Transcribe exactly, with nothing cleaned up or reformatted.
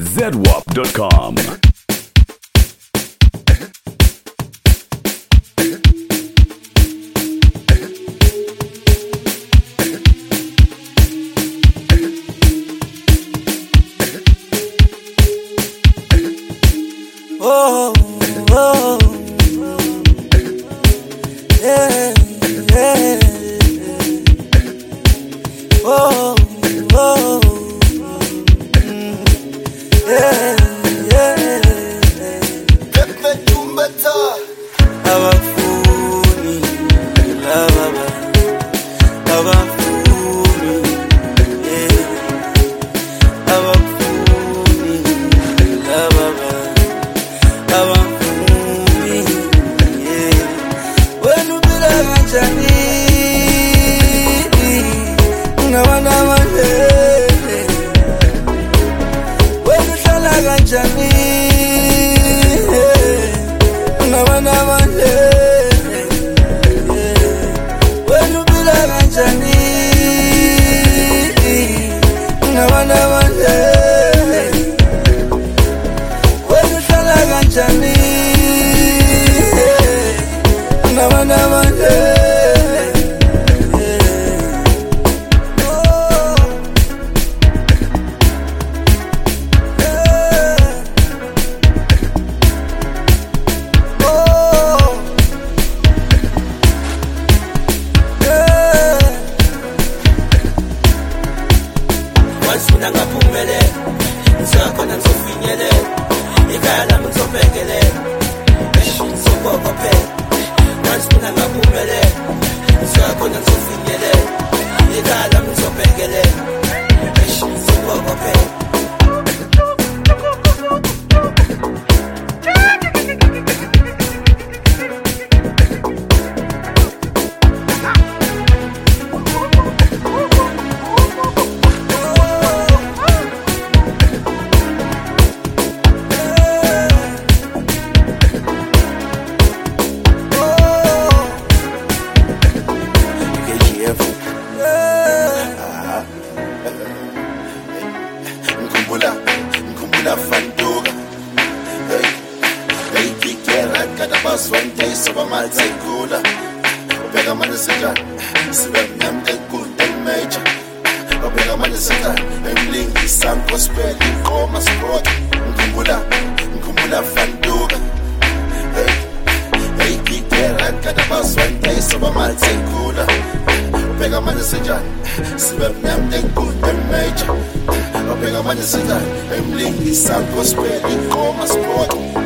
zedwap dot com. Oh, oh, yeah, yeah, oh, oh, yeah, yeah. Abafuni, ababa, abafuni, yeah, abafuni, ababa. Abafuni, yeah. Wenu bila ganjani, ungawana mande. Wenu shala ganjani, ungawana mande. Wenu bila ganjani, ungawana mande. Ganjani, nama nama Ikala mzopekele, sokokope. Once mina ngapumele, sakona nzofinyele. Ikala mzopekele, sokokope. Mkumbula, mkumbula fanduga. Hey, hey, kikera kada bas one day soba malta ikula. Obega mane sekan, sibe mnyamde kunde major. Obega mane sekan, emlingi sanko speli koma sport. Mkumbula, mkumbula fanduga. Hey, hey, kikera kada bas one day soba malta ikula. Obega mane sekan, sibe mnyamde kunde major. Obega mane sekan, emlingi sanko speli koma sport.